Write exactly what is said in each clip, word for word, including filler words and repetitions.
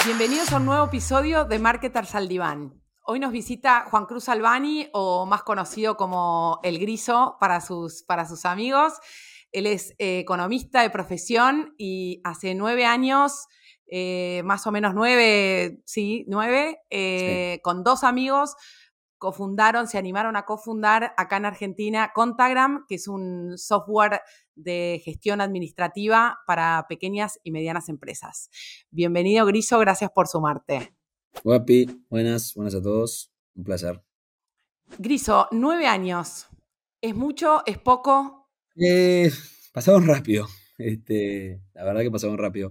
Bienvenidos a un nuevo episodio de Marketers al Diván. Hoy nos visita Juan Cruz Albani, o más conocido como El Griso para sus, para sus amigos. Él es eh, economista de profesión y hace nueve años, eh, más o menos nueve, sí, nueve, eh, sí. Con dos amigos cofundaron, se animaron a cofundar acá en Argentina Contagram, que es un software de gestión administrativa para pequeñas y medianas empresas. Bienvenido, Griso, gracias por sumarte. Guapi, buenas, buenas a todos, un placer. Griso, nueve años, ¿es mucho, es poco? Eh, pasaron rápido, este, la verdad que pasaron rápido,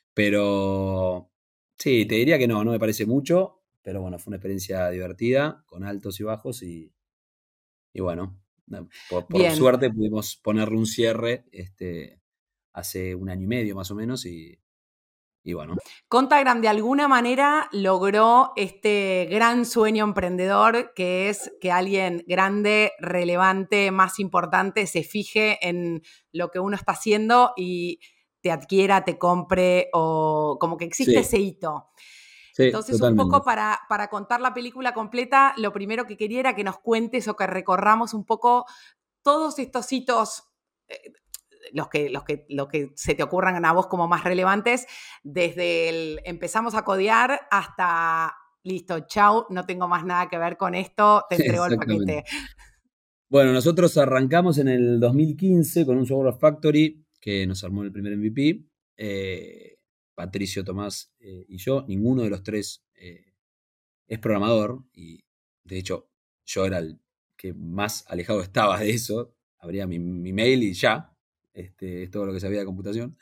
pero sí, te diría que no, no me parece mucho, pero bueno, fue una experiencia divertida, con altos y bajos y, y bueno, por, por suerte pudimos ponerle un cierre este, hace un año y medio más o menos y, y bueno. Contagram de alguna manera logró este gran sueño emprendedor, que es que alguien grande, relevante, más importante, se fije en lo que uno está haciendo y te adquiera, te compre, o como que existe sí. ese hito. Sí, Entonces, totalmente. Un poco para, para contar la película completa, lo primero que quería era que nos cuentes o que recorramos un poco todos estos hitos, eh, los que, los, que, los que se te ocurran a vos como más relevantes, desde el empezamos a codear hasta listo, chau, no tengo más nada que ver con esto, te entrego el paquete. Bueno, nosotros arrancamos en el dos mil quince con un Software Factory que nos armó el primer M V P. Eh, Patricio, Tomás eh, y yo, ninguno de los tres eh, es programador y de hecho yo era el que más alejado estaba de eso. Abría mi, mi mail y ya, este, es todo lo que sabía de computación.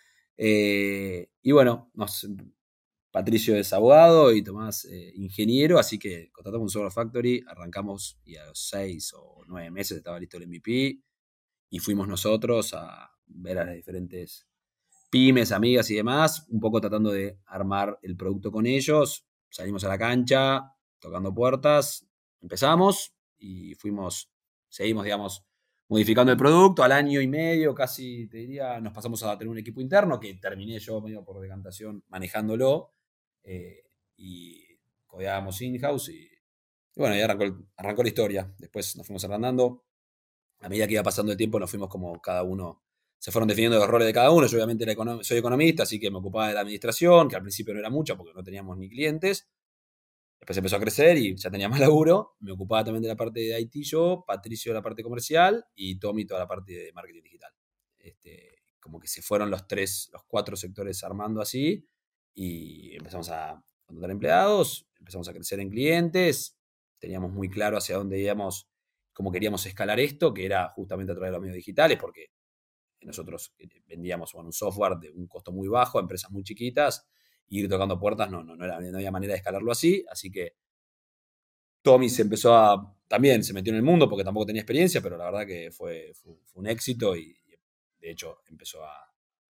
Eh, y bueno, nos, Patricio es abogado y Tomás eh, ingeniero, así que contratamos un Software Factory, arrancamos y a los seis o nueve meses estaba listo el M V P y fuimos nosotros a ver a las diferentes pymes, amigas y demás, un poco tratando de armar el producto con ellos. Salimos a la cancha, tocando puertas, empezamos y fuimos, seguimos, digamos, modificando el producto. Al año y medio, casi, te diría, nos pasamos a tener un equipo interno que terminé yo medio por decantación manejándolo. Eh, y codeábamos in-house y, y bueno, y arrancó, arrancó la historia. Después nos fuimos agrandando. A medida que iba pasando el tiempo nos fuimos como cada uno, se fueron definiendo los roles de cada uno. Yo obviamente era econom- soy economista, así que me ocupaba de la administración, que al principio no era mucha porque no teníamos ni clientes. Después empezó a crecer y ya tenía más laburo. Me ocupaba también de la parte de I T yo, Patricio de la parte comercial y Tommy toda la parte de marketing digital. Este, como que se fueron los tres, los cuatro sectores armando así y empezamos a contratar empleados, empezamos a crecer en clientes, teníamos muy claro hacia dónde íbamos, cómo queríamos escalar esto, que era justamente a través de los medios digitales, porque nosotros vendíamos bueno, un software de un costo muy bajo a empresas muy chiquitas, y ir tocando puertas no, no, no, era, no había manera de escalarlo así, así que Tommy se empezó a, también se metió en el mundo porque tampoco tenía experiencia, pero la verdad que fue, fue, fue un éxito y de hecho empezó a,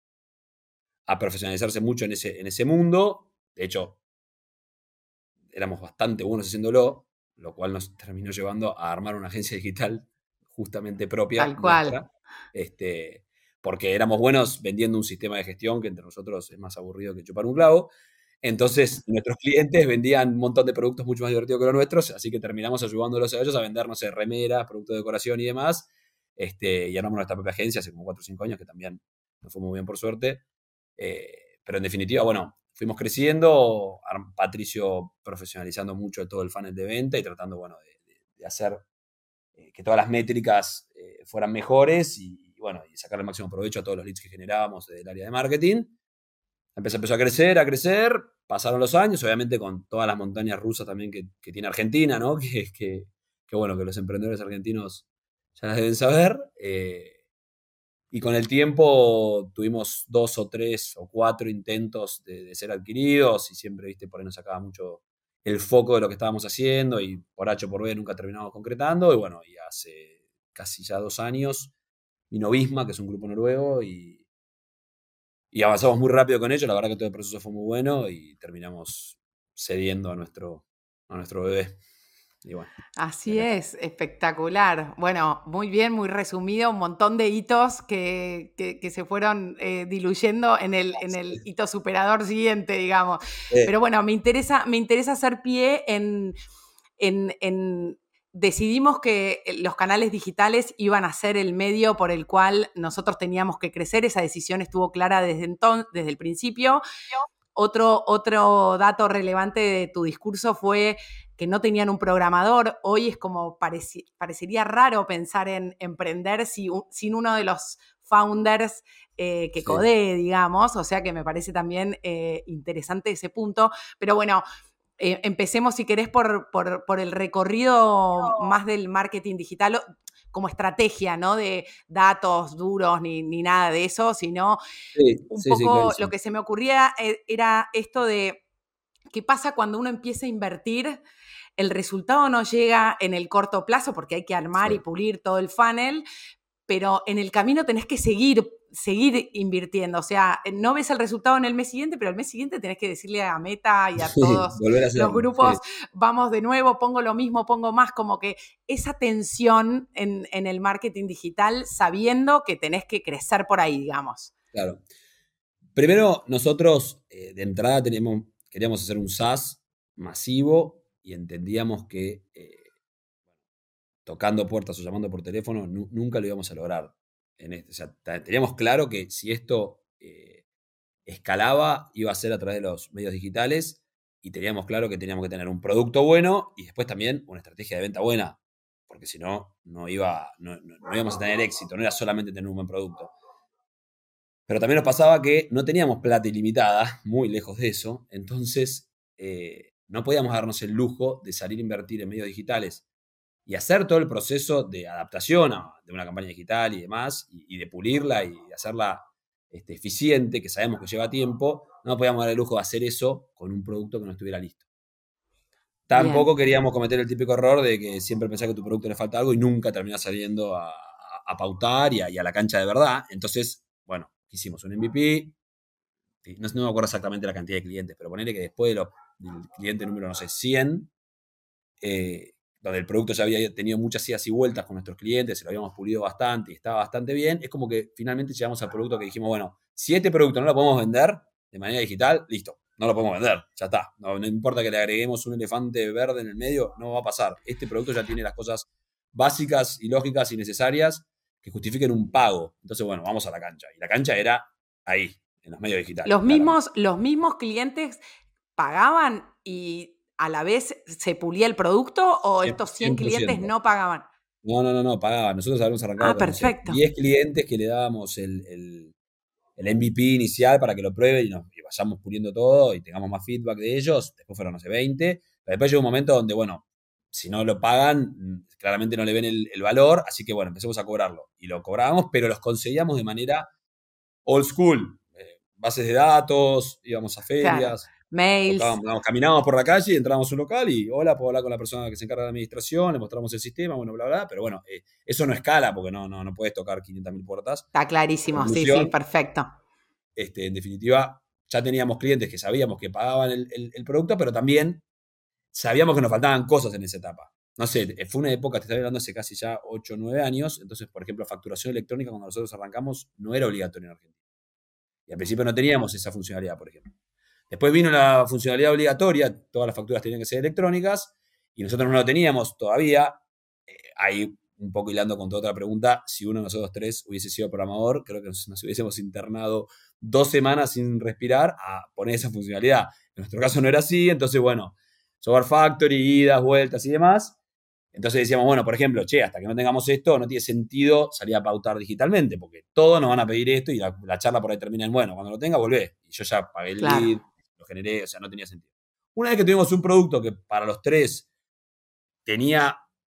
a profesionalizarse mucho en ese, en ese mundo. De hecho, éramos bastante buenos haciéndolo, lo cual nos terminó llevando a armar una agencia digital justamente propia Tal cual. nuestra, este, porque éramos buenos vendiendo un sistema de gestión que entre nosotros es más aburrido que chupar un clavo. Entonces, nuestros clientes vendían un montón de productos mucho más divertidos que los nuestros, así que terminamos ayudándolos a ellos a vender, no sé, remeras, productos de decoración y demás. Este, y armamos nuestra propia agencia hace como cuatro o cinco años, que también nos fue muy bien por suerte. Eh, pero en definitiva, bueno, fuimos creciendo, Patricio profesionalizando mucho todo el funnel de venta y tratando, bueno, de, de, de hacer eh, que todas las métricas eh, fueran mejores y, y, bueno, y sacar el máximo provecho a todos los leads que generábamos del área de marketing. Empezó, empezó a crecer, a crecer, pasaron los años, obviamente con todas las montañas rusas también que, que tiene Argentina, ¿no? Que, que, que, bueno, que los emprendedores argentinos ya las deben saber. Eh, y con el tiempo tuvimos dos o tres o cuatro intentos de, de ser adquiridos y siempre, viste, por ahí nos sacaba mucho el foco de lo que estábamos haciendo y por H o por B nunca terminamos concretando. Y bueno, y hace casi ya dos años vino Visma, que es un grupo noruego, y, y avanzamos muy rápido con ello. La verdad que todo el proceso fue muy bueno y terminamos cediendo a nuestro, a nuestro bebé. Y bueno. Así es, espectacular. Bueno, muy bien, muy resumido, un montón de hitos que, que, que se fueron eh, diluyendo en el, en el hito superador siguiente, digamos. Eh, Pero bueno, me interesa, me interesa hacer pie en, en, en decidimos que los canales digitales iban a ser el medio por el cual nosotros teníamos que crecer. Esa decisión estuvo clara desde entonces, desde el principio. Otro, otro dato relevante de tu discurso fue que no tenían un programador. Hoy es como pareci parecería raro pensar en emprender si, sin uno de los founders eh, que sí. codee, digamos. O sea que me parece también eh, interesante ese punto. Pero bueno, eh, empecemos, si querés, por, por, por el recorrido más del marketing digital como estrategia, no de datos duros ni, ni nada de eso, sino Sí, un sí, sí, poco lo clarísimo. que se me ocurría era esto de qué pasa cuando uno empieza a invertir, el resultado no llega en el corto plazo porque hay que armar y Sí. pulir todo el funnel, pero en el camino tenés que seguir, seguir invirtiendo. O sea, no ves el resultado en el mes siguiente, pero el mes siguiente tenés que decirle a Meta y a Sí, todos volver a los hacerlo. Sí. grupos, vamos de nuevo, pongo lo mismo, pongo más, como que esa tensión en, en el marketing digital, sabiendo que tenés que crecer por ahí, digamos. Claro. Primero, nosotros eh, de entrada teníamos, queríamos hacer un SaaS masivo y entendíamos que eh, tocando puertas o llamando por teléfono nu nunca lo íbamos a lograr. En este, o sea, teníamos claro que si esto eh, escalaba, iba a ser a través de los medios digitales y teníamos claro que teníamos que tener un producto bueno y después también una estrategia de venta buena, porque si no, no, iba, no, no, no íbamos a tener éxito, no era solamente tener un buen producto. Pero también nos pasaba que no teníamos plata ilimitada, muy lejos de eso, entonces eh, no podíamos darnos el lujo de salir a invertir en medios digitales y hacer todo el proceso de adaptación a, de una campaña digital y demás, y, y de pulirla y de hacerla este, eficiente, que sabemos que lleva tiempo, no podíamos dar el lujo de hacer eso con un producto que no estuviera listo. Bien. Tampoco queríamos cometer el típico error de que siempre pensás que a tu producto le falta algo y nunca terminás saliendo a, a, a pautar y a, y a la cancha de verdad. Entonces, bueno, hicimos un M V P, no, no me acuerdo exactamente la cantidad de clientes, pero ponerle que después de lo, del cliente número, no sé, cien, eh, donde el producto ya había tenido muchas idas y vueltas con nuestros clientes, se lo habíamos pulido bastante y estaba bastante bien, es como que finalmente llegamos al producto que dijimos, bueno, si este producto no lo podemos vender de manera digital, listo, no lo podemos vender, ya está. No, no importa que le agreguemos un elefante verde en el medio, no va a pasar. Este producto ya tiene las cosas básicas y lógicas y necesarias que justifiquen un pago. Entonces, bueno, vamos a la cancha. Y la cancha era ahí, en los medios digitales, Los claramente. mismos, los mismos clientes pagaban y a la vez se pulía el producto, o estos cien cien por clientes ciento. no pagaban. No, no, no, no, pagaba. Nosotros habíamos arrancado Ah, con, no sé, perfecto. diez clientes que le dábamos el, el, el M V P inicial para que lo prueben y, nos, y vayamos puliendo todo y tengamos más feedback de ellos. Después fueron, no sé, veinte. Pero después llegó un momento donde, bueno, si no lo pagan, claramente no le ven el, el valor. Así que, bueno, empecemos a cobrarlo. Y lo cobrábamos, pero los conseguíamos de manera old school. Eh, bases de datos, íbamos a Claro. ferias, Mails. tocábamos, no, caminábamos por la calle, entrábamos a un local y hola, puedo hablar con la persona que se encarga de la administración, le mostramos el sistema, bueno, bla, bla, pero bueno, eh, eso no escala porque no, no, no puedes tocar quinientas mil puertas. Está En clarísimo, sí, sí, conclusión, perfecto. este, en definitiva, ya teníamos clientes que sabíamos que pagaban el, el, el producto, pero también sabíamos que nos faltaban cosas en esa etapa. No sé, fue una época, te estoy hablando hace casi ya ocho o nueve años, entonces, por ejemplo, facturación electrónica cuando nosotros arrancamos no era obligatorio en Argentina. Y al principio no teníamos esa funcionalidad, por ejemplo. Después vino la funcionalidad obligatoria, todas las facturas tenían que ser electrónicas, y nosotros no lo teníamos todavía. Eh, ahí, un poco hilando con toda otra pregunta, si uno de nosotros tres hubiese sido programador, creo que nos, nos hubiésemos internado dos semanas sin respirar a poner esa funcionalidad. En nuestro caso no era así, entonces, bueno, Software Factory, idas, vueltas y demás. Entonces decíamos, bueno, por ejemplo, che, hasta que no tengamos esto, no tiene sentido salir a pautar digitalmente, porque todos nos van a pedir esto y la, la charla por ahí termina en, bueno, cuando lo tenga, volvé. Y yo ya pagué el Claro. lead, lo generé, o sea, no tenía sentido. Una vez que tuvimos un producto que para los tres tenía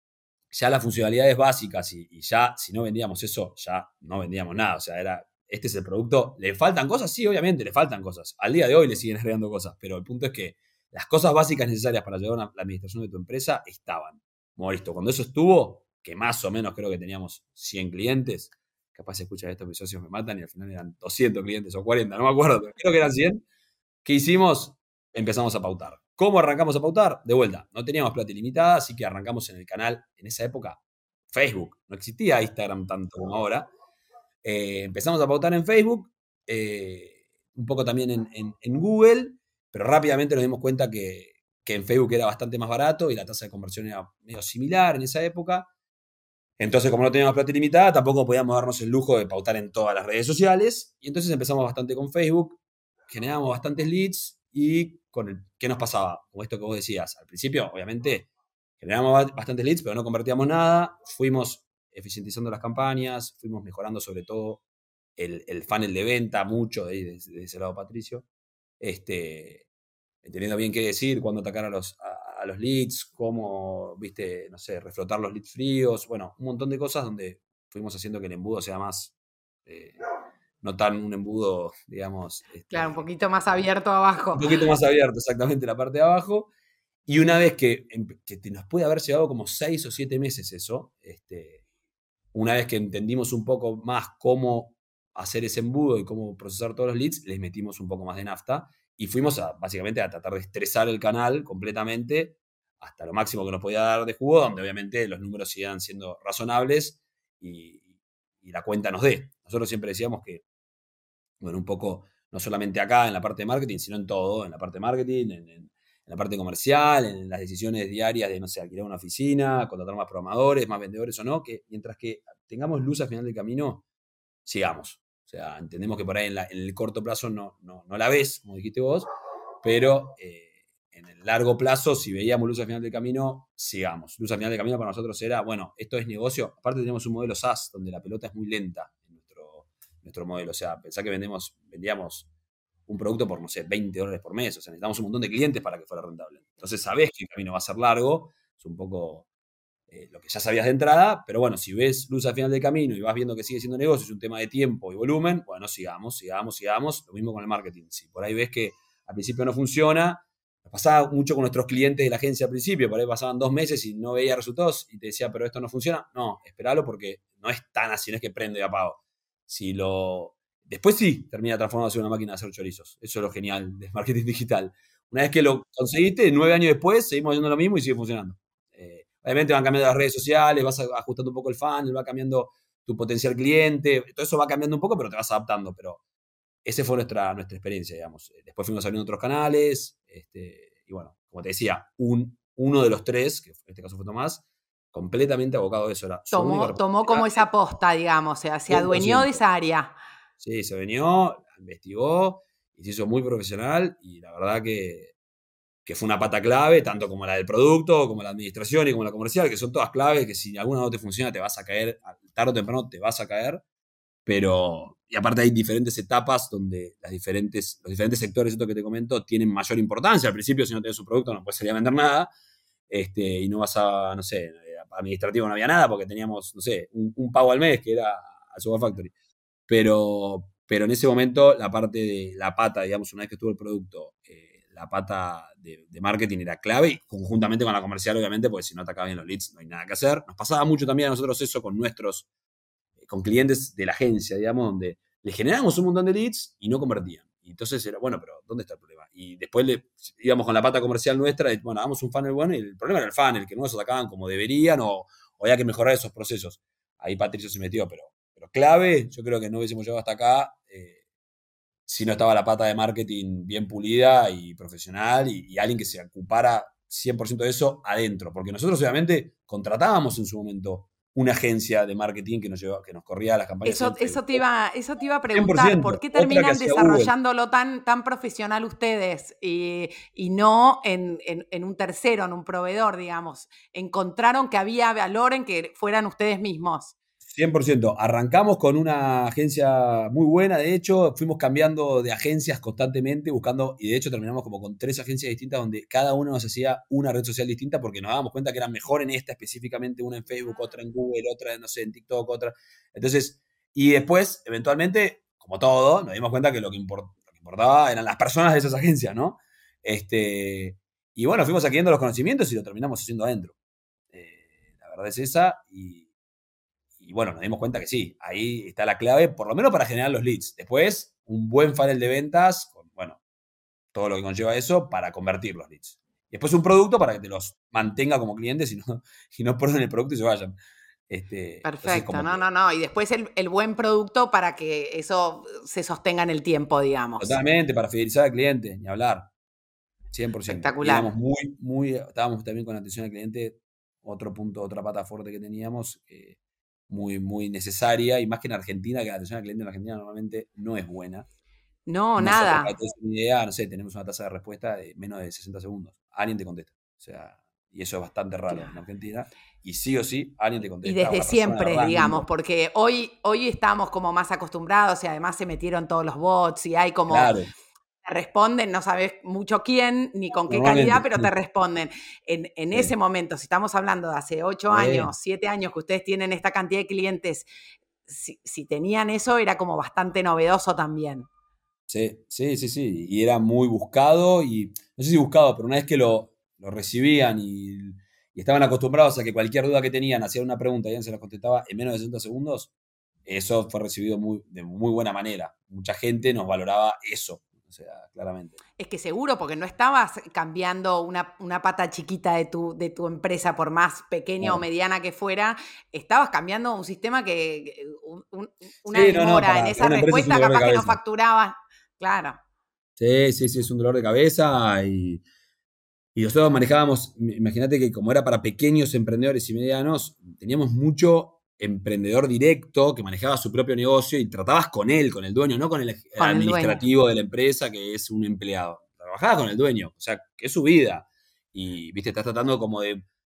ya las funcionalidades básicas y, y ya, si no vendíamos eso, ya no vendíamos nada. O sea, era, este es el producto. ¿Le faltan cosas? Sí, obviamente, le faltan cosas. Al día de hoy le siguen agregando cosas, pero el punto es que las cosas básicas necesarias para llevar a la administración de tu empresa estaban. Bueno, listo. Cuando eso estuvo, que más o menos creo que teníamos cien clientes, capaz se escucha esto, mis socios me matan y al final eran doscientos clientes o cuarenta, no me acuerdo, pero creo que eran cien. ¿Qué hicimos? Empezamos a pautar. ¿Cómo arrancamos a pautar? De vuelta, no teníamos plata ilimitada, así que arrancamos en el canal, en esa época, Facebook. No existía Instagram tanto como ahora. Eh, empezamos a pautar en Facebook, eh, un poco también en, en, en Google, pero rápidamente nos dimos cuenta que, que en Facebook era bastante más barato y la tasa de conversión era medio similar en esa época. Entonces, como no teníamos plata ilimitada, tampoco podíamos darnos el lujo de pautar en todas las redes sociales. Y entonces empezamos bastante con Facebook, generábamos bastantes leads y con el, ¿qué nos pasaba? Como esto que vos decías. Al principio, obviamente, generábamos bastantes leads, pero no convertíamos nada. Fuimos eficientizando las campañas, fuimos mejorando sobre todo el, el funnel de venta, mucho de, de, de ese lado, Patricio. Este, entendiendo bien qué decir, cuándo atacar a los, a, a los leads, cómo, viste, no sé, reflotar los leads fríos, bueno, un montón de cosas donde fuimos haciendo que el embudo sea más, eh, no tan un embudo, digamos. Este, claro, un poquito más abierto abajo. Un poquito más abierto, exactamente, la parte de abajo. Y una vez que, que nos puede haber llevado como seis o siete meses eso, este, una vez que entendimos un poco más cómo hacer ese embudo y cómo procesar todos los leads, les metimos un poco más de nafta y fuimos a, básicamente a tratar de estresar el canal completamente hasta lo máximo que nos podía dar de jugo, donde obviamente los números sigan siendo razonables y, y la cuenta nos dé. Nosotros siempre decíamos que, bueno, un poco, no solamente acá en la parte de marketing, sino en todo, en la parte de marketing, en, en, en la parte comercial, en las decisiones diarias de, no sé, alquilar una oficina, contratar más programadores, más vendedores o no, que mientras que tengamos luz al final del camino, sigamos. O sea, entendemos que por ahí en, la, en el corto plazo no, no, no la ves, como dijiste vos, pero eh, en el largo plazo, si veíamos luz al final del camino, sigamos. Luz al final del camino para nosotros era, bueno, esto es negocio. Aparte tenemos un modelo SaaS, donde la pelota es muy lenta en nuestro, nuestro modelo. O sea, pensá que vendemos, vendíamos un producto por, no sé, veinte dólares por mes. O sea, necesitamos un montón de clientes para que fuera rentable. Entonces sabés que el camino va a ser largo. Es un poco eh, lo que ya sabías de entrada, pero bueno, si ves luz al final del camino y vas viendo que sigue siendo negocio, es un tema de tiempo y volumen, bueno, sigamos, sigamos, sigamos. Lo mismo con el marketing. Si por ahí ves que al principio no funciona, nos pasaba mucho con nuestros clientes de la agencia al principio, por ahí pasaban dos meses y no veía resultados y te decía, pero esto no funciona. No, espéralo porque no es tan así, no es que prende y apago. Si lo... Después sí, termina transformándose en una máquina de hacer chorizos. Eso es lo genial del marketing digital. Una vez que lo conseguiste, nueve años después, seguimos haciendo lo mismo y sigue funcionando. Eh, obviamente van cambiando las redes sociales, vas ajustando un poco el funnel, va cambiando tu potencial cliente, todo eso va cambiando un poco, pero te vas adaptando. Pero esa fue nuestra, nuestra experiencia, digamos. Después fuimos abriendo otros canales, este, y bueno, como te decía, un, uno de los tres, que en este caso fue Tomás, completamente abocado a eso. Era su única Tomó, tomó como esa posta, digamos, o sea, se adueñó de esa área. Sí, se venió, investigó y se hizo muy profesional y la verdad que, que fue una pata clave, tanto como la del producto, como la administración y como la comercial, que son todas claves, que si alguna no te funciona te vas a caer, tarde o temprano te vas a caer, pero, y aparte hay diferentes etapas donde las diferentes, los diferentes sectores, esto que te comento, tienen mayor importancia. Al principio, si no tienes un producto, no puedes salir a vender nada, este, y no vas a, no sé, administrativo no había nada, porque teníamos, no sé, un, un pago al mes que era al Software Factory. Pero, pero en ese momento la parte de la pata, digamos, una vez que estuvo el producto, eh, la pata de, de marketing era clave y conjuntamente con la comercial, obviamente, porque si no atacaba bien los leads no hay nada que hacer. Nos pasaba mucho también a nosotros eso con nuestros, eh, con clientes de la agencia, digamos, donde le generábamos un montón de leads y no convertían. Y entonces era, bueno, pero ¿dónde está el problema? Y después le íbamos con la pata comercial nuestra, y, bueno, hagamos un funnel bueno y el problema era el funnel, que no nos atacaban como deberían o, o había que mejorar esos procesos. Ahí Patricio se metió, pero Pero clave, yo creo que no hubiésemos llegado hasta acá eh, si no estaba la pata de marketing bien pulida y profesional y, y alguien que se ocupara cien por ciento de eso adentro. Porque nosotros obviamente contratábamos en su momento una agencia de marketing que nos, llevaba, que nos corría las campañas. Eso, eso, te iba, eso te iba a cien por preguntar, ciento, ¿por qué otra que terminan hacía desarrollándolo tan, tan profesional ustedes y, y no en, en, en un tercero, en un proveedor, digamos? ¿Encontraron que había valor en que fueran ustedes mismos? cien por ciento. Arrancamos con una agencia muy buena, de hecho, fuimos cambiando de agencias constantemente, buscando, y de hecho terminamos como con tres agencias distintas donde cada uno nos hacía una red social distinta porque nos dábamos cuenta que eran mejor en esta específicamente, una en Facebook, otra en Google, otra, no sé, en TikTok, otra. Entonces, y después, eventualmente, como todo, nos dimos cuenta que lo que, import, lo que importaba eran las personas de esas agencias, ¿no? Este, y bueno, fuimos adquiriendo los conocimientos y lo terminamos haciendo adentro. Eh, la verdad es esa, y Y bueno, nos dimos cuenta que sí, ahí está la clave, por lo menos para generar los leads. Después, un buen funnel de ventas, con, bueno, todo lo que conlleva eso para convertir los leads. Después un producto para que te los mantenga como clientes y no, y no pierdan el producto y se vayan. Este, Perfecto, como no, que, no, no. Y después el, el buen producto para que eso se sostenga en el tiempo, digamos. totalmente, para fidelizar al cliente, ni hablar, cien por ciento. Y éramos Espectacular. muy, muy, estábamos también con atención al cliente, otro punto, otra pata fuerte que teníamos, eh, muy, muy necesaria, y más que en Argentina, que la atención al cliente en Argentina normalmente no es buena. No, Nosotros, para que nada. te des una idea, no sé, tenemos una tasa de respuesta de menos de sesenta segundos. Alguien te contesta. O sea, y eso es bastante raro en Claro. Argentina. Y sí o sí, alguien te Y contesta, desde una persona siempre, digamos, random. porque hoy, hoy estamos como más acostumbrados y además se metieron todos los bots y hay como, Claro, te responden, no sabes mucho quién ni con qué calidad, normalmente. pero Sí, te responden. En, en ese sí, momento, si estamos hablando de hace ocho sí, años, siete años que ustedes tienen esta cantidad de clientes, si, si tenían eso era como bastante novedoso también. sí, sí, sí, sí. Y era muy buscado y, no sé si buscado, pero una vez que lo, lo recibían y, y estaban acostumbrados a que cualquier duda que tenían, hacían una pregunta y alguien se la contestaba en menos de sesenta segundos, eso fue recibido muy, de muy buena manera. Mucha gente nos valoraba eso, o sea, claramente. Es que seguro, porque no estabas cambiando una, una pata chiquita de tu, de tu empresa, por más pequeña o No. mediana que fuera, estabas cambiando un sistema que, un- un- una Sí, no, no, demora en para, para esa una empresa es un respuesta, dolor de capaz que no cabeza. facturabas. Claro, Sí, sí, sí, es un dolor de cabeza y, y nosotros manejábamos, imagínate que como era para pequeños emprendedores y medianos, teníamos mucho emprendedor directo que manejaba su propio negocio y tratabas con él, con el dueño, no con el con el dueño. administrativo de la empresa que es un empleado. Trabajabas con el dueño, o sea, que es su vida. Y, viste, estás tratando como de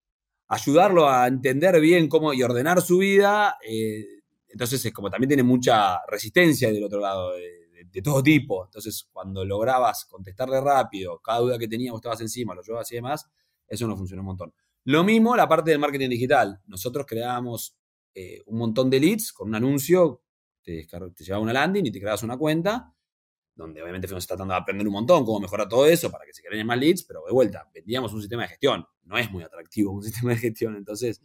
ayudarlo a entender bien cómo y ordenar su vida. Eh, entonces es como también tiene mucha resistencia del otro lado, de, de, de, todo tipo. Entonces cuando lograbas contestarle rápido, cada duda que tenías vos estabas encima, lo llevabas y demás, eso nos funcionó un montón. Lo mismo la parte del marketing digital. Nosotros creábamos eh, un montón de leads con un anuncio, te, te llevaba una landing y te creabas una cuenta donde obviamente fuimos tratando de aprender un montón cómo mejorar todo eso para que se generen más leads, pero de vuelta, vendíamos un sistema de gestión. No es muy atractivo un sistema de gestión, entonces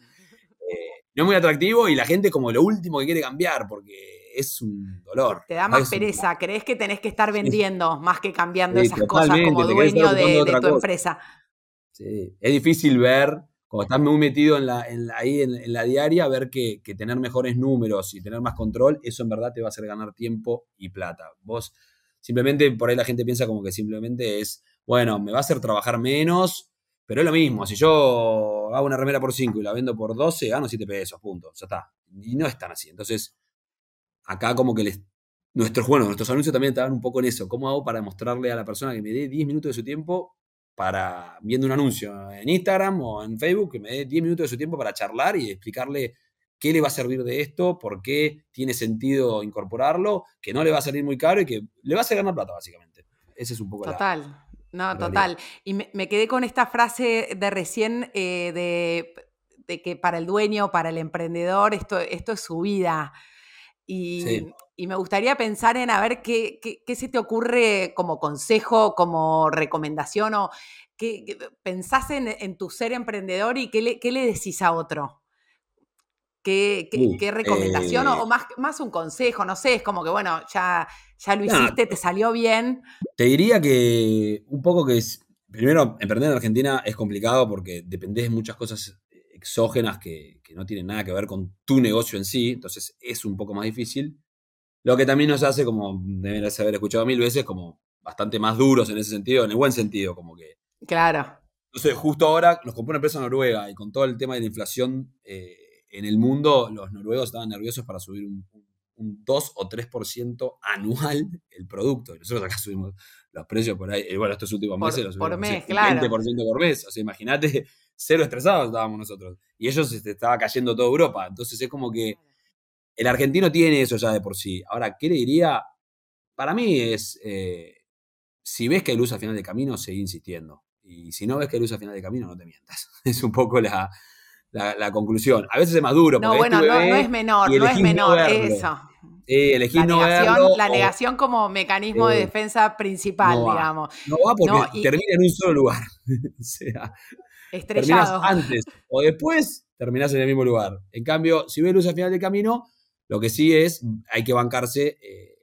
eh, no es muy atractivo y la gente como lo último que quiere cambiar porque es un Te, dolor. te da más Es un, pereza, crees que tenés que estar sí, vendiendo más que cambiando sí, esas cosas totalmente, como te querés estar dueño ocupando de de, de otra tu cosa. empresa. Sí. Es difícil ver, cuando estás muy metido en la, en la- ahí en, en la diaria, ver que, que tener mejores números y tener más control, eso en verdad te va a hacer ganar tiempo y plata. Vos simplemente, por ahí la gente piensa como que simplemente es, bueno, me va a hacer trabajar menos, pero es lo mismo. Si yo hago una remera por cinco y la vendo por doce gano siete pesos, punto. Ya está. Y no es tan así. Entonces, acá como que les, nuestros, bueno, nuestros anuncios también estaban un poco en eso. ¿Cómo hago para mostrarle a la persona que me dé diez minutos de su tiempo para, viendo un anuncio en Instagram o en Facebook, que me dé diez minutos de su tiempo para charlar y explicarle qué le va a servir de esto, por qué tiene sentido incorporarlo, que no le va a salir muy caro y que le va a hacer ganar plata, básicamente? Esa es un poco la, Total, no, la realidad. total. Y me, me quedé con esta frase de recién eh, de, de que para el dueño, para el emprendedor, esto, esto es su vida. Sí. Y, y me gustaría pensar en a ver qué, qué, qué se te ocurre como consejo, como recomendación, o qué, qué- pensás en, en tu ser emprendedor y qué le, qué le decís a otro. ¿Qué, qué- Uh, qué recomendación o, eh, o más, más un consejo? No sé, es como que, bueno, ya, ya lo nada, hiciste, te salió bien. te diría que un poco que es, primero, emprender en Argentina es complicado porque dependés de muchas cosas exógenas que, que no tienen nada que ver con tu negocio en sí, entonces es un poco más difícil. Lo que también nos hace, como deberías haber escuchado mil veces, como bastante más duros en ese sentido, en el buen sentido, como que, Claro, no sé, justo ahora nos compró una empresa noruega y con todo el tema de la inflación eh, en el mundo, los noruegos estaban nerviosos para subir un, un dos o tres por ciento anual el producto. Y nosotros acá subimos los precios por ahí, y bueno, estos últimos meses por, los por subimos, no sé, mes, un veinte claro. por ciento por mes. O sea, imagínate, cero estresados estábamos nosotros. Y ellos este, estaba cayendo toda Europa. Entonces es como que el argentino tiene eso ya de por sí. Ahora, ¿qué le diría? Para mí es, eh, si ves que hay luz al final del camino, seguí insistiendo. Y si no ves que hay luz al final del camino, no te mientas. Es un poco la, la, la conclusión. A veces es más duro, No, porque ves tu bueno, no, no bebé es menor, y no es elegís no menor, verlo. eso. Sí, elegís La no verlo negación, la o negación como mecanismo de eh, defensa principal, no va. digamos. No va No, porque y termina en un solo lugar. O sea, terminás estrellado. antes o después, terminás en el mismo lugar. En cambio, si ves luz al final del camino, lo que sí es, hay que bancarse. Eh,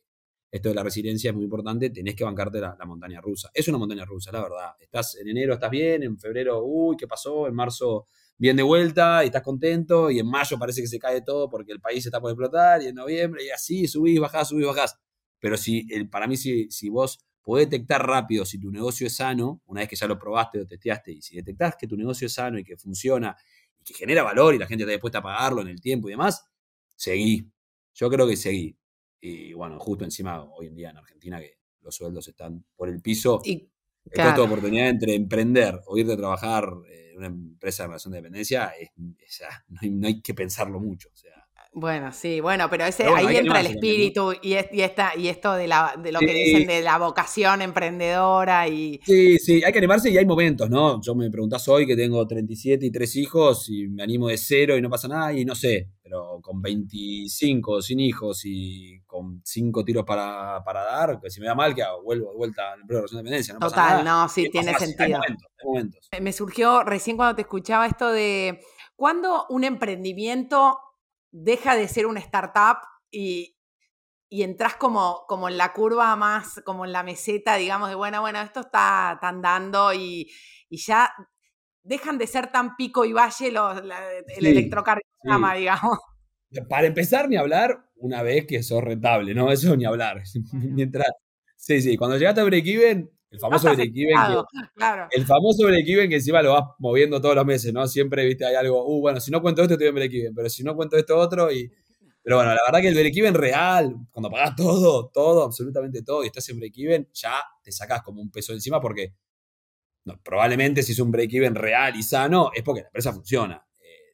esto de la resiliencia es muy importante, tenés que bancarte la, la montaña rusa. Es una montaña rusa, la verdad. Estás en enero, estás bien, en febrero, uy, ¿qué pasó? En marzo, bien de vuelta y estás contento, y en mayo parece que se cae todo porque el país está por explotar, y en noviembre, y así, subís, bajás, subís, bajás. Pero si, el, para mí, si, si vos podés detectar rápido si tu negocio es sano, una vez que ya lo probaste, lo testeaste, y si detectás que tu negocio es sano y que funciona, y que genera valor y la gente está dispuesta a pagarlo en el tiempo y demás, seguí. Yo creo que seguí. Y bueno, justo encima, hoy en día en Argentina, que los sueldos están por el piso, Y el costo de claro. oportunidad entre emprender o irte a trabajar en una empresa de relación de dependencia, es, es, no, hay, no hay que pensarlo mucho. O sea, Bueno, sí, bueno, pero ese, pero bueno, hay ahí que entra el animarse también, ¿no? espíritu y, es- y, esta, y esto de, la, de lo que dicen Sí, de la vocación emprendedora y... sí, sí, hay que animarse y hay momentos, ¿no? Yo me preguntás hoy que tengo treinta y siete y tres hijos y me animo de cero y no pasa nada y no sé, pero con veinticinco sin hijos y con cinco tiros para, para dar, que si me da mal, que hago? Vuelvo de vuelta al empleo de relación de dependencia, no pasa Total, nada. no, Y sí, es más tiene fácil, hay sentido. momentos, hay momentos. Me surgió recién cuando te escuchaba esto de cuándo un emprendimiento deja de ser una startup y, y entras como, como en la curva más, como en la meseta, digamos, de bueno, bueno, esto está, está andando y, y ya dejan de ser tan pico y valle los, la- el Sí, electrocardiograma, sí. digamos. Para empezar, ni hablar una vez que sos rentable, ¿no? Eso ni hablar. Bueno, Mientras, sí, sí, cuando llegaste a break-even, el no famoso estás break-even que empezado, claro. el famoso break-even que encima lo vas moviendo todos los meses, ¿no? Siempre, viste, hay algo, uh, bueno, si no cuento esto estoy en break-even, pero si no cuento esto otro y... Pero bueno, la verdad que el break-even real, cuando pagás todo, todo, absolutamente todo, y estás en break-even, ya te sacás como un peso encima porque no, probablemente si es un break-even real y sano, es porque la empresa funciona. Eh,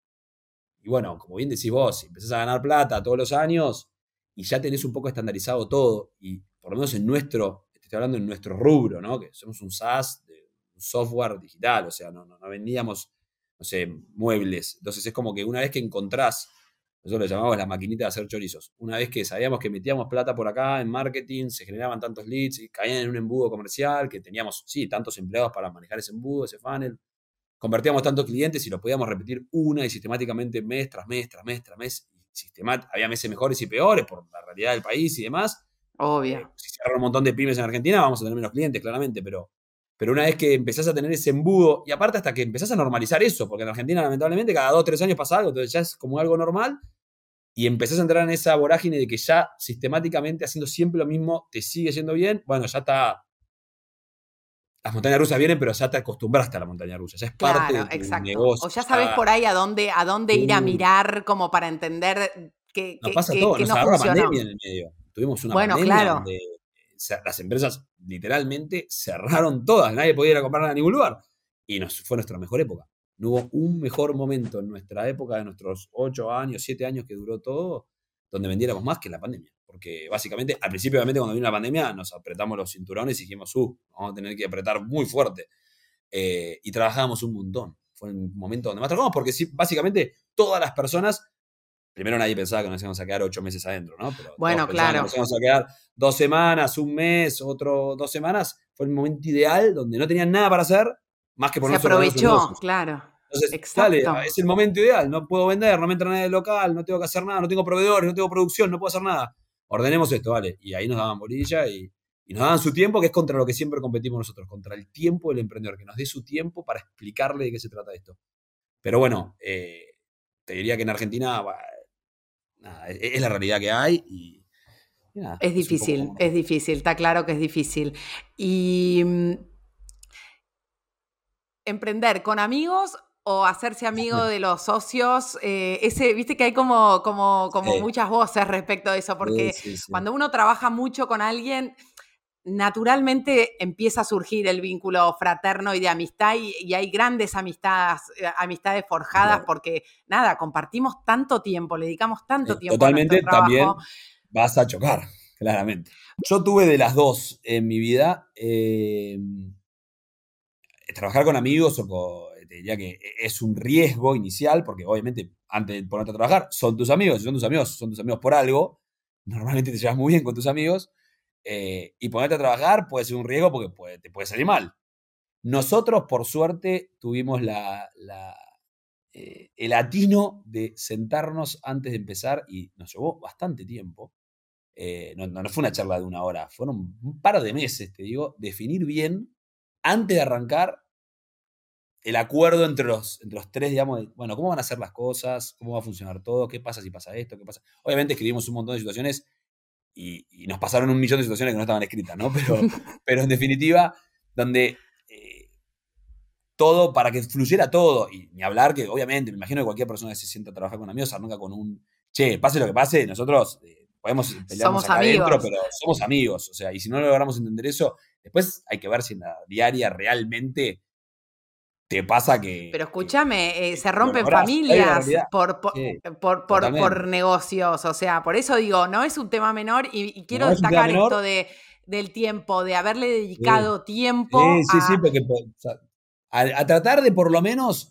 y bueno, como bien decís vos, si empezás a ganar plata todos los años y ya tenés un poco estandarizado todo, y por lo menos en nuestro, te estoy hablando en nuestro rubro, ¿no? Que somos un SaaS, de, un software digital, o sea, no, no, no vendíamos, no sé, muebles. Entonces es como que una vez que encontrás, nosotros lo llamamos la maquinita de hacer chorizos, una vez que sabíamos que metíamos plata por acá en marketing, se generaban tantos leads y caían en un embudo comercial, que teníamos, sí, tantos empleados para manejar ese embudo, ese funnel, convertíamos tantos clientes y lo podíamos repetir una y sistemáticamente mes tras mes, tras mes, tras mes. Sistemat había meses mejores y peores por la realidad del país y demás. Eh, Obvio. si cierran un montón de pymes en Argentina, vamos a tener menos clientes, claramente, pero, pero una vez que empezás a tener ese embudo, y aparte hasta que empezás a normalizar eso, porque en Argentina lamentablemente cada dos o tres años pasa algo, entonces ya es como algo normal, y empezás a entrar en esa vorágine de que ya sistemáticamente haciendo siempre lo mismo te sigue yendo bien, bueno, ya está, las montañas rusas vienen, pero ya te acostumbraste a la montaña rusa, ya es parte Claro, de tu exacto. O negocio, ya sabes ya... por ahí a dónde, a dónde ir a Uh, mirar como para entender qué, nos qué, pasa qué, todo, qué nos no agarró la funcionó. pandemia en el medio. Tuvimos una Bueno, pandemia claro. donde se- las empresas literalmente cerraron todas, nadie podía ir a comprar a ningún lugar. Y nos, fue nuestra mejor época. No hubo un mejor momento en nuestra época, de nuestros ocho años, siete años que duró todo, donde vendiéramos más que en la pandemia. Porque básicamente, al principio, obviamente, cuando vino la pandemia, nos apretamos los cinturones y dijimos, uh, vamos a tener que apretar muy fuerte. Eh, y trabajábamos un montón. Fue un momento donde más trabajamos, porque sí, básicamente todas las personas, primero nadie pensaba que nos íbamos a quedar ocho meses adentro, ¿no? Pero todos Bueno, pensaban que claro. nos íbamos a quedar dos semanas, un mes, otro dos semanas. Fue el momento ideal donde no tenían nada para hacer más que Se ponerse a ordenar sus aprovechó, negocios. claro. Entonces, dale, Exacto. es el momento ideal. No puedo vender, no me entra nadie del local, no tengo que hacer nada, no tengo proveedores, no tengo producción, no puedo hacer nada. Ordenemos esto, vale. Y ahí nos daban bolilla y, y nos daban su tiempo, que es contra lo que siempre competimos nosotros, contra el tiempo del emprendedor, que nos dé su tiempo para explicarle de qué se trata esto. Pero bueno, eh, te diría que en Argentina, bah, nada, es, es la realidad que hay y, y nada, Es es un poco difícil, como... es difícil, está claro que es difícil. Y mm, emprender con amigos o hacerse amigo de los socios, eh, ese, viste que hay como, como, como Sí, muchas voces respecto de eso, sí, porque sí, sí. cuando uno trabaja mucho con alguien, naturalmente empieza a surgir el vínculo fraterno y de amistad y, y hay grandes amistades, eh, amistades forjadas porque, nada, compartimos tanto tiempo, le dedicamos tanto Sí, tiempo a nuestro totalmente trabajo. también vas a chocar, claramente. Yo tuve de las dos en mi vida. Eh, trabajar con amigos o con, te diría que es un riesgo inicial, porque obviamente antes de ponerte a trabajar son tus amigos, si son tus amigos, son tus amigos por algo, normalmente te llevas muy bien con tus amigos, eh, y ponerte a trabajar puede ser un riesgo porque puede, te puede salir mal. Nosotros, por suerte, tuvimos la, la, eh, el atino de sentarnos antes de empezar y nos llevó bastante tiempo. eh, no, no, no fue una charla de una hora, fueron un par de meses, te digo, definir bien, antes de arrancar, el acuerdo entre los, entre los tres, digamos, de, bueno, cómo van a ser las cosas, cómo va a funcionar todo, qué pasa si pasa esto, qué pasa. Obviamente escribimos un montón de situaciones y, y nos pasaron un millón de situaciones que no estaban escritas, ¿no? Pero, pero en definitiva, donde eh, todo, para que fluyera todo, y ni hablar que, obviamente, me imagino que cualquier persona que se sienta a trabajar con amigos arranca con un, che, pase lo que pase, nosotros eh, podemos pelearnos Somos acá adentro, amigos. pero somos amigos, o sea, y si no logramos entender eso, después hay que ver si en la diaria realmente te pasa que, Pero que, escúchame, eh, que se lo rompen lográs. Hay una familias realidad. por, por, Sí, por, por, por totalmente. negocios, o sea, por eso digo, no es un tema menor y, y quiero No es un tema destacar esto menor. de, del tiempo, de haberle Sí, dedicado tiempo sí, sí, sí, a porque o sea, a, a tratar de por lo menos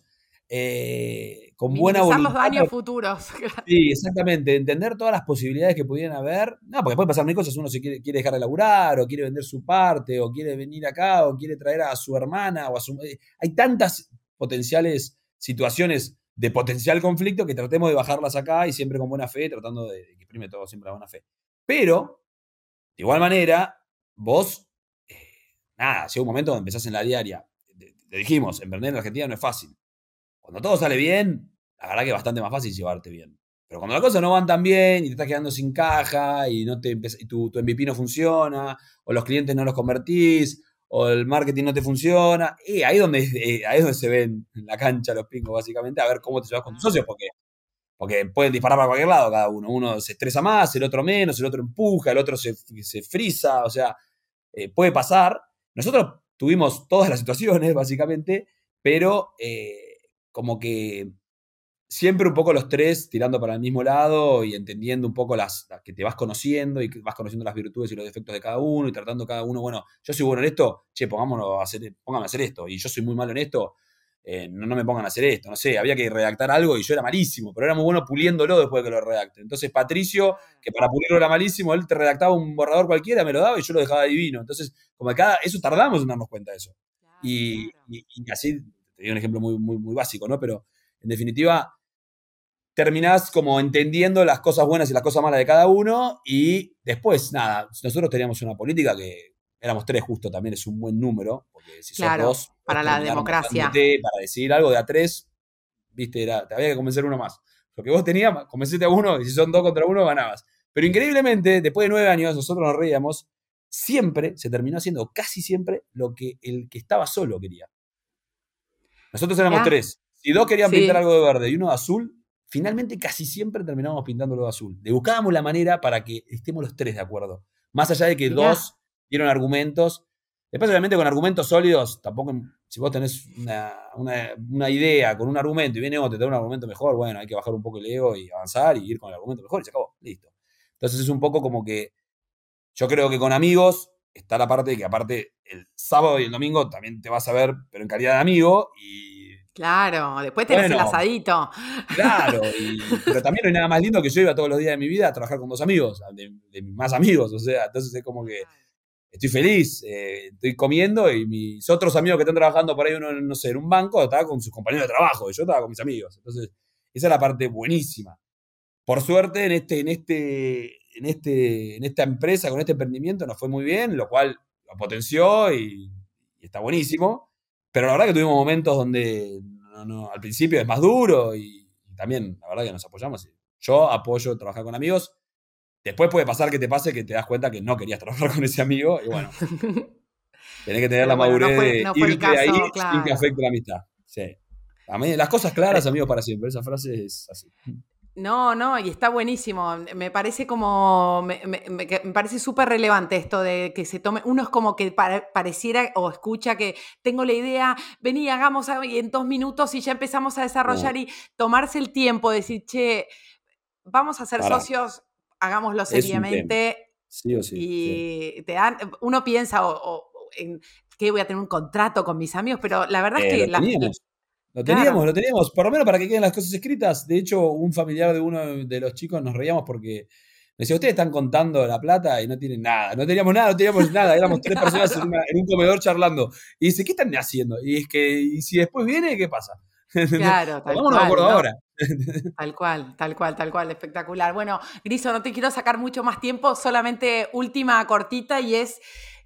eh, con buena minimizar los voluntad. daños futuros. Sí, exactamente, entender todas las posibilidades que pudieran haber. No, porque puede pasar mil cosas, uno se quiere, quiere dejar de laburar, o quiere vender su parte, o quiere venir acá, o quiere traer a su hermana, o a su... Hay tantas potenciales situaciones de potencial conflicto que tratemos de bajarlas acá y siempre con buena fe, tratando de, de que prime todo siempre la buena fe. Pero, de igual manera, vos, eh, nada, llega un momento donde empezás en la diaria. Te dijimos, emprender en Argentina no es fácil. Cuando todo sale bien, la verdad que es bastante más fácil llevarte bien. Pero cuando las cosas no van tan bien y te estás quedando sin caja y, no te y tu, tu M V P no funciona, o los clientes no los convertís, o el marketing no te funciona, eh, ahí, es donde, eh, ahí es donde se ven en la cancha los pingos, básicamente, a ver cómo te llevas con tus socios, porque, porque pueden disparar para cualquier lado cada uno. Uno se estresa más, el otro menos, el otro empuja, el otro se, se frisa, o sea, eh, puede pasar. Nosotros tuvimos todas las situaciones, básicamente, pero eh, como que siempre un poco los tres tirando para el mismo lado y entendiendo un poco las, las que te vas conociendo y que vas conociendo las virtudes y los defectos de cada uno y tratando cada uno, bueno, yo soy bueno en esto, che, pongámonos a hacer, pónganme a hacer esto, y yo soy muy malo en esto, eh, no, no me pongan a hacer esto, no sé, había que redactar algo y yo era malísimo, pero era muy bueno puliéndolo después de que lo redacte. Entonces Patricio, que para pulirlo era malísimo, él te redactaba un borrador cualquiera, me lo daba y yo lo dejaba divino. Entonces, como que cada, eso tardamos en darnos cuenta de eso. Y, y, y así, te doy un ejemplo muy, muy, muy básico, ¿no? Pero en definitiva, terminás como entendiendo las cosas buenas y las cosas malas de cada uno y después, nada, nosotros teníamos una política que éramos tres justo, también es un buen número, porque si sos Claro, dos, puedes para la terminar democracia. matándote para decidir algo. De a tres, viste, era, te había que convencer uno más. Lo que vos tenías, convencete a uno y si son dos contra uno, ganabas. Pero increíblemente, después de nueve años, nosotros nos reíamos, siempre se terminó haciendo, casi siempre, lo que el que estaba solo quería. Nosotros éramos Mirá, tres. Si dos querían pintar sí, algo de verde y uno de azul, finalmente casi siempre terminábamos pintándolo de azul. Le buscábamos la manera para que estemos los tres de acuerdo. Más allá de que mirá. dos dieron argumentos. Después, obviamente, con argumentos sólidos, tampoco, si vos tenés una, una, una idea con un argumento y viene otro y te da un argumento mejor, bueno, hay que bajar un poco el ego y avanzar y ir con el argumento mejor y se acabó. Listo. Entonces es un poco como que yo creo que con amigos está la parte de que aparte el sábado y el domingo también te vas a ver, pero en calidad de amigo y Claro, después tenés el bueno, asadito. claro, y, pero también no hay nada más lindo que yo iba todos los días de mi vida a trabajar con dos amigos, de, de mis más amigos, o sea, entonces es como que estoy feliz, eh, estoy comiendo y mis otros amigos que están trabajando por ahí, uno, no sé, en un banco, estaba con sus compañeros de trabajo y yo estaba con mis amigos. Entonces, esa es la parte buenísima. Por suerte, en este, en este, en este, en esta empresa, con este emprendimiento, nos fue muy bien, lo cual lo potenció y, y está buenísimo. Pero la verdad que tuvimos momentos donde no, no, al principio es más duro y, y también, la verdad que nos apoyamos. Yo apoyo trabajar con amigos. Después puede pasar que te pase que te das cuenta que no querías trabajar con ese amigo y bueno, tenés que tener la Pero bueno, no madurez fue, de no fue el irte de ahí caso, sin que claro. afecte la amistad. Sí. A mí, las cosas claras, amigos para siempre. Esa frase es así. No, no, y está buenísimo. Me parece como, me, me- me- que me parece súper relevante esto de que se tome, uno es como que pare- pareciera o escucha que tengo la idea, vení, hagamos algo, y en dos minutos y ya empezamos a desarrollar No, y tomarse el tiempo, decir, che, vamos a ser pará. socios, hagámoslo Es un tema. seriamente Sí o sí. Sí. y te dan, uno piensa o, o- en que voy a tener un contrato con mis amigos, pero la verdad es Eh, que lo la, teníamos. Lo teníamos, claro, lo teníamos. Por lo menos para que queden las cosas escritas. De hecho, un familiar de uno de los chicos nos reíamos porque decía, ustedes están contando la plata y no tienen nada. No teníamos nada, no teníamos nada. Éramos tres personas en, claro. una- en un comedor charlando. Y dice, ¿qué están haciendo? Y es que, ¿y si después viene, qué pasa? Claro, tal Pongámonos de cual, acuerdo ¿no? ahora. Tal cual, tal cual, tal cual, espectacular. Bueno, Griso, no te quiero sacar mucho más tiempo, solamente última cortita y es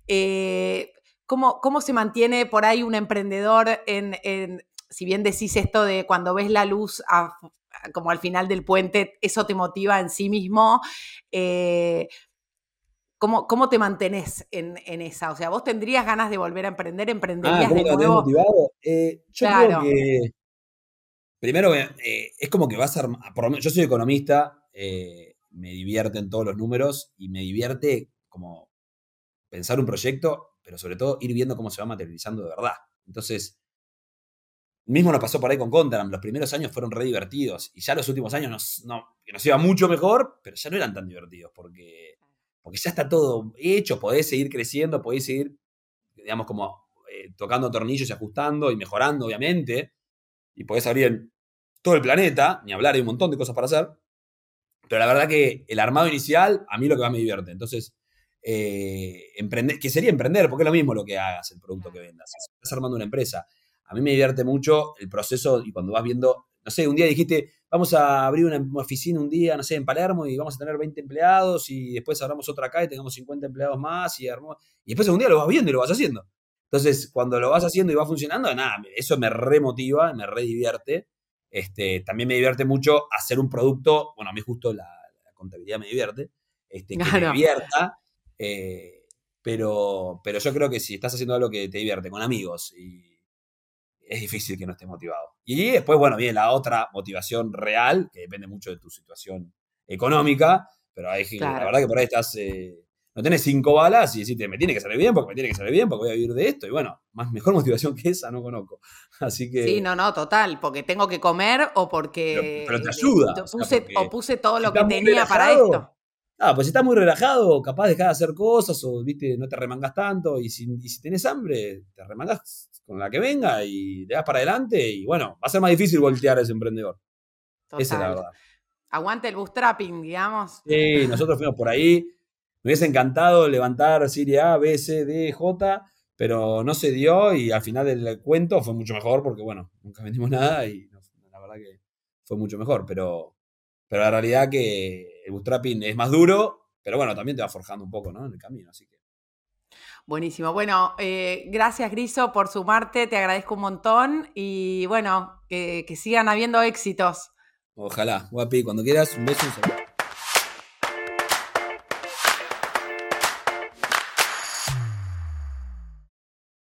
eh, ¿cómo, cómo se mantiene por ahí un emprendedor en, en- si bien decís esto de cuando ves la luz a- como al final del puente, eso te motiva en sí mismo, eh, ¿cómo, cómo te mantenés en, en esa? O sea, ¿vos tendrías ganas de volver a emprender? Ah, ¿Emprenderías ¿cómo de te mantienes nuevo? motivado? Eh, yo creo Claro, que primero eh, es como que vas a armar, por lo menos yo soy economista, eh, me divierten todos los números y me divierte como pensar un proyecto, pero sobre todo ir viendo cómo se va materializando de verdad. Entonces, mismo nos pasó por ahí con Contaram, los primeros años fueron re divertidos y ya los últimos años nos, no, que nos iba mucho mejor, pero ya no eran tan divertidos porque, porque ya está todo hecho, podés seguir creciendo, podés seguir, digamos, como eh, tocando tornillos y ajustando y mejorando, obviamente, y podés abrir el- todo el planeta, ni hablar, hay un montón de cosas para hacer, pero la verdad que el armado inicial a mí lo que más me divierte. Entonces, eh, emprender, que sería emprender, porque es lo mismo lo que hagas, el producto que vendas. Si estás armando una empresa, a mí me divierte mucho el proceso y cuando vas viendo, no sé, un día dijiste, vamos a abrir una oficina un día, no sé, en Palermo y vamos a tener veinte empleados y después abramos otra acá y tengamos cincuenta empleados más y, armó, y después un día lo vas viendo y lo vas haciendo. Entonces, cuando lo vas haciendo y va funcionando, nada, eso me remotiva, me redivierte. Este, también me divierte mucho hacer un producto, bueno, a mí justo la, la contabilidad me divierte, este, que me claro. divierta, eh, pero, pero yo creo que si estás haciendo algo que te divierte con amigos, y es difícil que no estés motivado. Y después, bueno, viene la otra motivación real, que depende mucho de tu situación económica, pero hay, que- la Claro. verdad que por ahí estás, eh, no tenés cinco balas y decís, me tiene que salir bien porque me tiene que salir bien porque voy a vivir de esto. Y bueno, más, mejor motivación que esa no conozco. Así Sí, que, no, no, total, porque tengo que comer o pero, pero te porque de- ayuda, o de- sea, puse, o porque puse todo si lo que estás muy tenía para relajado, esto. ah, pues si estás muy relajado, capaz dejás de hacer cosas o, viste, no te remangas tanto. Y si, y si tenés hambre, te remangas con la que venga y le das para adelante. Y bueno, va a ser más difícil voltear a ese emprendedor. Esa es la Total. verdad. Aguante el bootstrapping, digamos. Sí, nosotros fuimos por ahí. Me hubiese encantado levantar Serie A, B, C, D, J, pero no se dio y al final del cuento fue mucho mejor porque, bueno, nunca vendimos nada y no, la verdad que fue mucho mejor. Pero, pero la realidad que el bootstrapping es más duro, pero bueno, también te va forjando un poco, ¿no? En el camino, así que. Buenísimo. Bueno, eh, gracias Griso por sumarte, te agradezco un montón y bueno, que, que sigan habiendo éxitos. Ojalá, guapi, cuando quieras, un beso y un saludo.